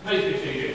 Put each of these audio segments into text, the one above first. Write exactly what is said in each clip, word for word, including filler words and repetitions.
Please be seated.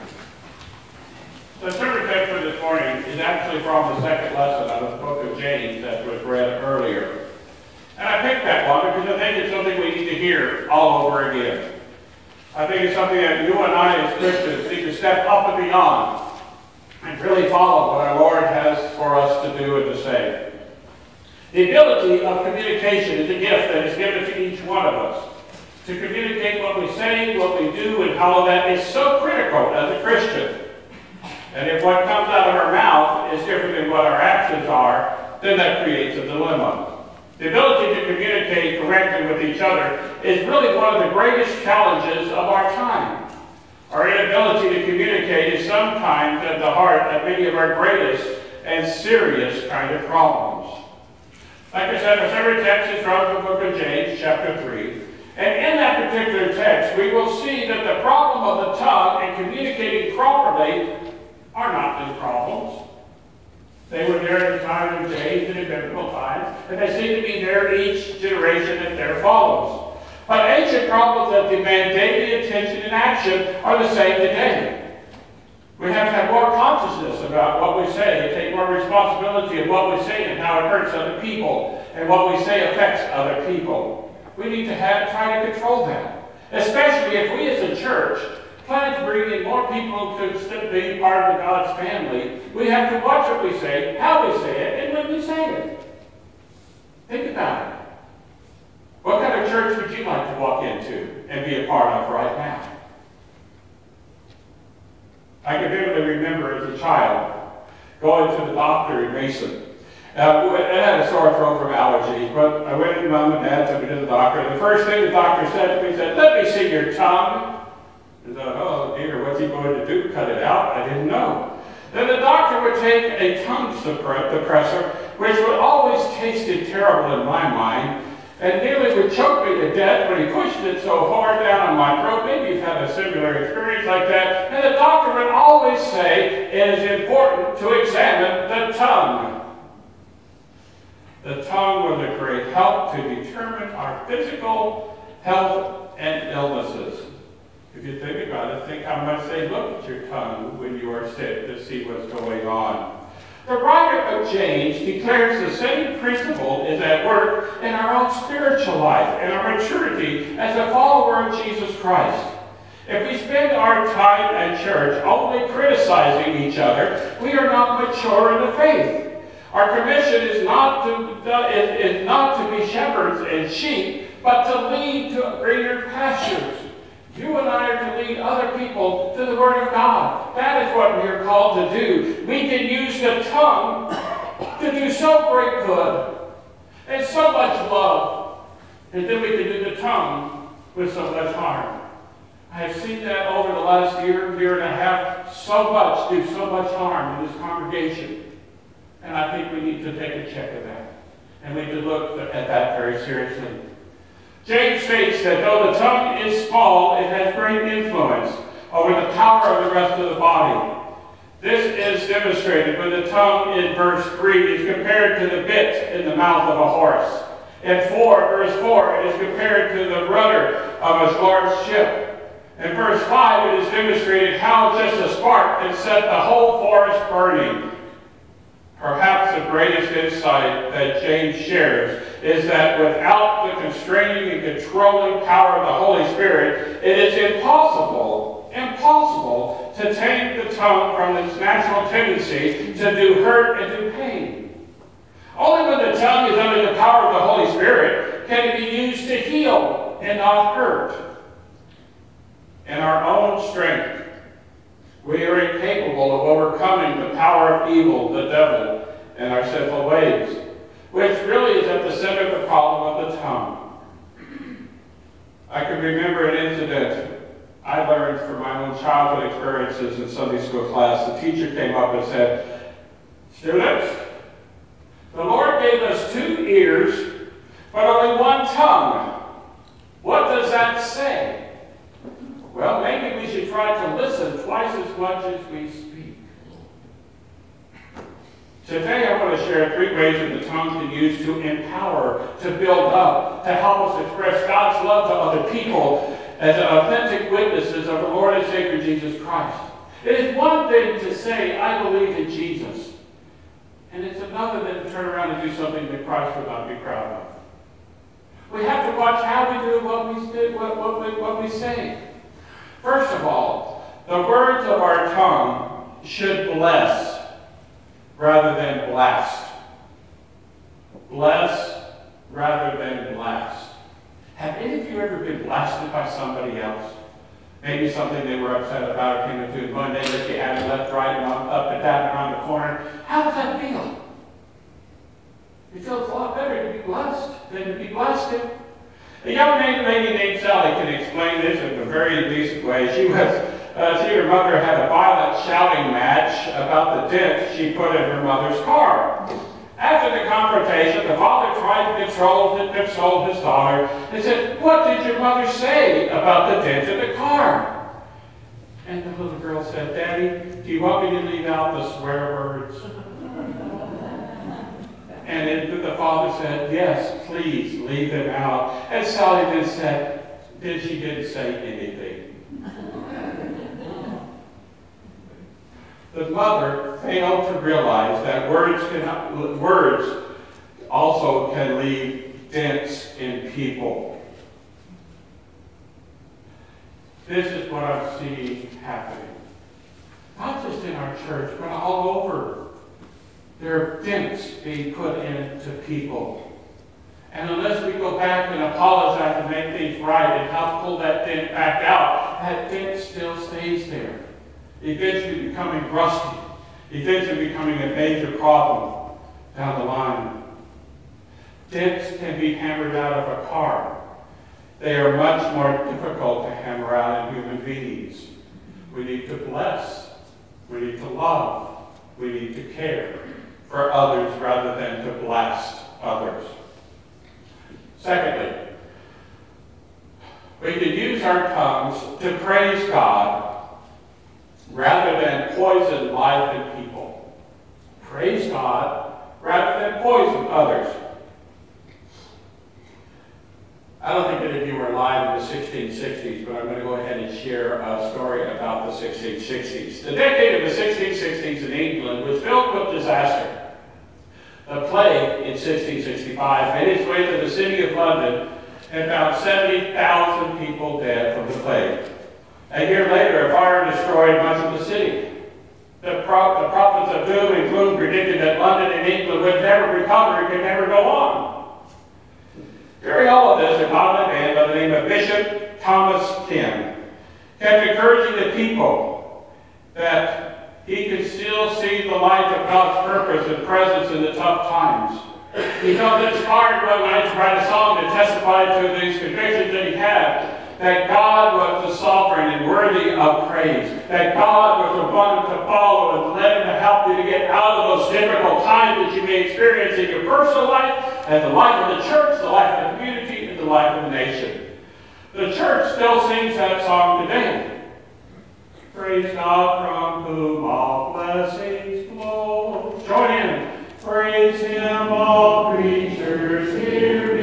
The sermon text for this morning is actually from the second lesson out of the book of James that was read earlier. And I picked that one because I think it's something we need to hear all over again. I think it's something that you and I as Christians need to step up and beyond and really follow what our Lord has for us to do and to say. The ability of communication is a gift that is given to each one of us. To communicate what we say, what we do, and how that is so critical as a Christian. And if what comes out of our mouth is different than what our actions are, then that creates a dilemma. The ability to communicate correctly with each other is really one of the greatest challenges of our time. Our inability to communicate is sometimes at the heart of many of our greatest and serious kind of problems. Like I said, our sermon text is from the book of James, chapter three. And in that particular text, we will see that the problem of the tongue and communicating properly are not new problems. They were there at the time of James and in biblical times, and they seem to be there in each generation that there follows. But ancient problems that demand daily attention and action are the same today. We have to have more consciousness about what we say and take more responsibility of what we say and how it hurts other people and what we say affects other people. We need to have, try to control that. Especially if we as a church plan to bring in more people to be part of the God's family, we have to watch what we say, how we say it, and when we say it. Think about it. What kind of church would you like to walk into and be a part of right now? I can vividly remember as a child going to the doctor in Mason. Uh, I had a sore throat from allergies, but I went and Mom and Dad took me to the doctor. The first thing the doctor said to me, he said, "Let me see your tongue." I thought, "Oh dear, what's he going to do? Cut it out?" I didn't know. Then the doctor would take a tongue depressor, which would always tasted terrible in my mind, and nearly would choke me to death when he pushed it so hard down on my throat. Maybe you've had a similar experience like that. And the doctor would always say, "It is important to examine the tongue." The tongue was a great help to determine our physical health and illnesses. If you think about it, think how much they look at your tongue when you are sick to see what's going on. The writer of James declares the same principle is at work in our own spiritual life and our maturity as a follower of Jesus Christ. If we spend our time at church only criticizing each other, we are not mature in the faith. Our commission is not to is, is not to be shepherds and sheep, but to lead to greener pastures. You and I are to lead other people to the Word of God. That is what we are called to do. We can use the tongue to do so great good and so much love, and then we can do the tongue with so much harm. I have seen that over the last year, year and a half, so much do so much harm in this congregation. And I think we need to take a check of that. And we need to look at that very seriously. James states that though the tongue is small, it has great influence over the power of the rest of the body. This is demonstrated when the tongue in verse three is compared to the bit in the mouth of a horse. In four, verse four, it is compared to the rudder of a large ship. In verse five, it is demonstrated how just a spark can set the whole forest burning. Perhaps the greatest insight that James shares is that without the constraining and controlling power of the Holy Spirit, it is impossible, impossible to tame the tongue from its natural tendency to do hurt and do pain. Only when the tongue is under the power of the Holy Spirit can it be used to heal and not hurt. In our own strength, we are incapable of overcoming the power of evil, the devil, and our sinful ways, which really is at the center of the problem of the tongue. I can remember an incident I learned from my own childhood experiences in Sunday school class. The teacher came up and said, "Students, the Lord gave us two ears, but only one tongue. What does that say?" Well, maybe we should try to listen twice as much as we speak. Today I want to share three ways that the tongue can use to empower, to build up, to help us express God's love to other people as authentic witnesses of the Lord and Savior Jesus Christ. It is one thing to say, I believe in Jesus. And it's another than to turn around and do something that Christ would not be proud of. We have to watch how we do what we, do, what, what, we, what we say. First of all, the words of our tongue should bless rather than blast. Bless rather than blast. Have any of you ever been blasted by somebody else? Maybe something they were upset about or came into one day that you had left, right, and up and down around the corner. How does that feel? It feels a lot better to be blessed than to be blasted. A young lady named Sally can explain this in a very decent way. She was, uh, she and her mother had a violent shouting match about the dent she put in her mother's car. After the confrontation, the father tried to control, console his daughter and said, "What did your mother say about the dent in the car?" And the little girl said, "Daddy, do you want me to leave out the swear words?" And then the father said, "Yes, please, leave them out." And Sally then said, then she didn't say anything. The mother failed to realize that words, can, words also can leave dents in people. This is what I'm seeing happening. Not just in our church, but all over. There are dents being put into people. And unless we go back and apologize and make things right and help pull that dent back out, that dent still stays there. Eventually becoming rusty, eventually becoming a major problem down the line. Dents can be hammered out of a car. They are much more difficult to hammer out in human beings. We need to bless. We need to love. We need to care for others rather than to blast others. Secondly, we can use our tongues to praise God rather than poison life and people. Praise God rather than poison others. I don't think any of you were alive in the sixteen sixties, but I'm going to go ahead and share a story about the sixteen sixties. The decade of the sixteen sixties in England was filled with disaster. The plague in sixteen sixty-five made its way to the city of London, and about seventy thousand people dead from the plague. A year later, a fire destroyed much of the city. The, pro the prophets of doom and gloom predicted that London and England would never recover and could never go on. During all of this, a godly man by the name of Bishop Thomas Kim kept encouraging the people that he could still see the light of God's purpose and presence in the tough times. He felt inspired one night to write a song to testify to these convictions that he had, that God was the sovereign and worthy of praise, that God was the one to follow and led him to help you to get out of those difficult times that you may experience in your personal life, and the life of the church, the life of the community, and the life of the nation. The church still sings that song today. Praise God from whom all blessings flow. Join in. Praise Him, all creatures here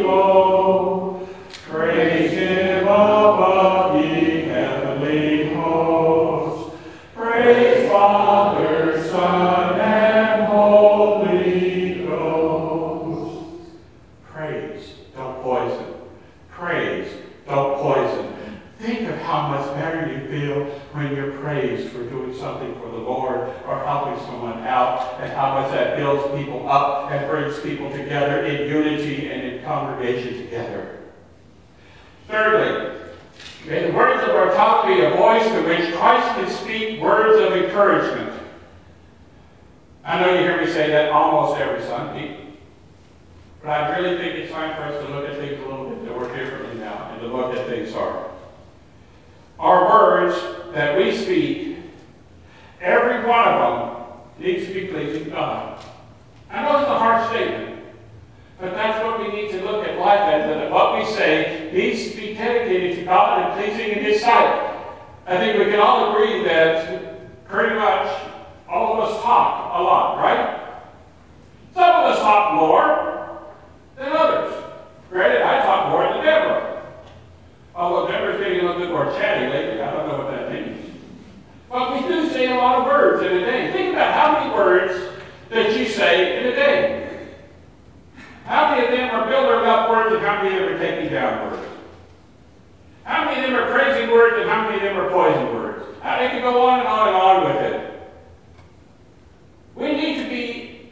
below. Praise Him above, ye heavenly hosts. Praise Father, Son, and Holy Ghost. Praise, don't poison. Praise, don't poison. Think of how much better you feel when you're praised for doing something for the Lord or helping someone out, and how much that builds people up and brings people together in unity and in congregation together. Thirdly, may the words of our tongue be a voice to which Christ can speak words of encouragement. I know you hear me say that almost every Sunday, but I really think it's time for us to look at things a little bit more differently now and to look at things hard. Our words that we speak, every one of them needs to be pleasing to God. I know it's a harsh statement, but that's what we need to look at life as, that what we say needs to be dedicated to God and pleasing in His sight. I think we can all agree that pretty much all of us talk a lot, right? Some of us talk more than others. Granted, I talk more than Deborah. Although Deborah's getting a little bit more chatty lately, I don't know what that means. words that you say in a day? How many of them are building up words and how many of them are taking down words? How many of them are praising words and how many of them are poison words? How they can go on and on and on with it. We need to be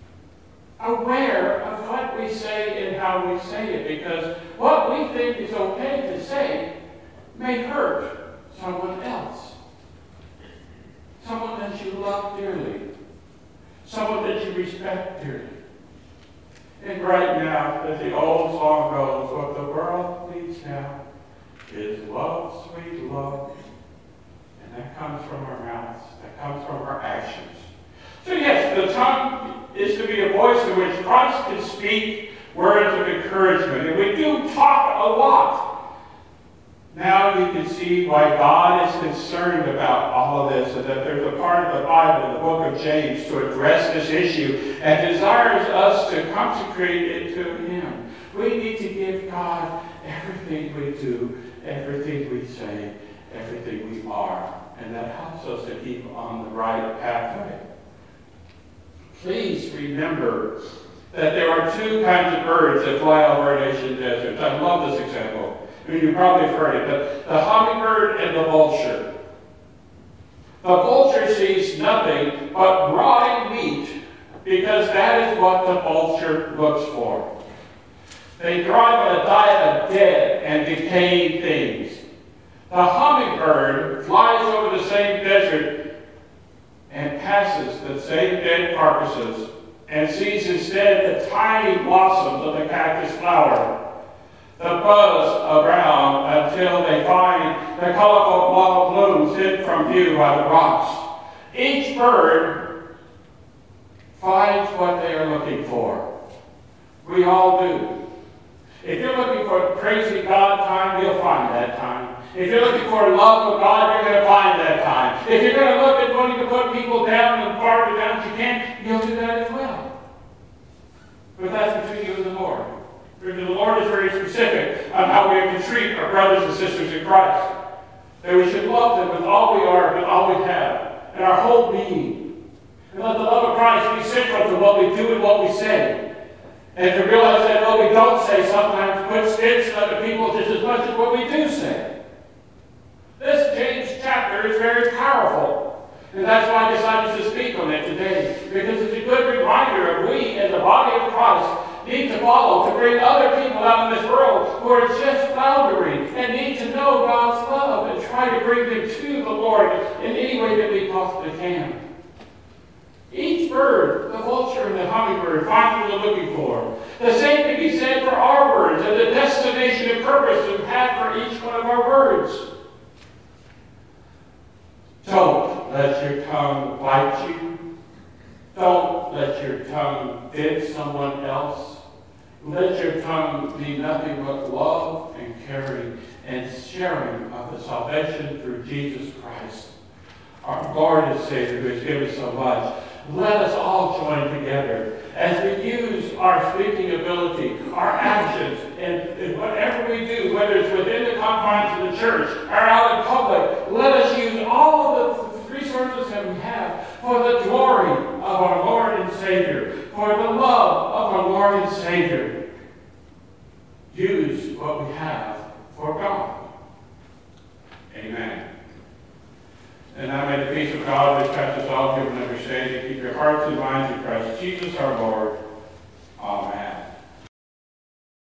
aware of what we say and how we say it, because what we think is okay to say may hurt someone else. Someone that you love dearly. Someone that you respect dearly. And right now, as the old song goes, what the world needs now is love, sweet love. And that comes from our mouths. That comes from our actions. So yes, the tongue is to be a voice in which Christ can speak words of encouragement. And we do talk a lot. Now you can see why God is concerned about all of this, and that there's a part of the Bible, the book of James, to address this issue and desires us to consecrate it to Him. We need to give God everything we do, everything we say, everything we are. And that helps us to keep on the right pathway. Please remember that there are two kinds of birds that fly over our nation's deserts. I love this example. I mean, you probably have heard it, but the hummingbird and the vulture. The vulture sees nothing but rotting meat, because that is what the vulture looks for. They thrive on a diet of dead and decaying things. The hummingbird flies over the same desert and passes the same dead carcasses and sees instead the tiny blossoms of the cactus flower. The buzz around until they find the colorful wild blooms hid from view by the rocks. Each bird finds what they are looking for. We all do. If you're looking for praising God time, you'll find that time. If you're looking for love of God, you're going to find that time. If you're going to look at wanting to put people down and farther down as you can, you'll do that as well. But that's between you and the Lord. Because the Lord is very specific on how we are to treat our brothers and sisters in Christ. That we should love them with all we are, with all we have, and our whole being. And let the love of Christ be central to what we do and what we say. And to realize that what we don't say sometimes puts stench on other people just as much as what we do say. This James chapter is very powerful. And that's why I decided to speak on it today. Because it's a good reminder of we, as the body of Christ, need to follow to bring other people out in this world who are just floundering and need to know God's love and try to bring them to the Lord in any way that we possibly can. Each bird, the vulture and the hummingbird, find what they're looking for. The same can be said for our words and the destination and purpose we have for each one of our words. Don't let your tongue bite you. Don't let your tongue offend someone else. Let your tongue be nothing but love and caring and sharing of the salvation through Jesus Christ, our Lord and Savior, who has given so much. Let us all join together as we use our speaking ability, our actions, and, and whatever we do, whether it's within the confines of the church or out in public, let us use all of the resources that we have for the glory of our Lord and Savior, for the love of our Lord and Savior. Use what we have for God. Amen. And now may the peace of God, which passes all human understanding, keep your hearts and minds in Christ Jesus our Lord.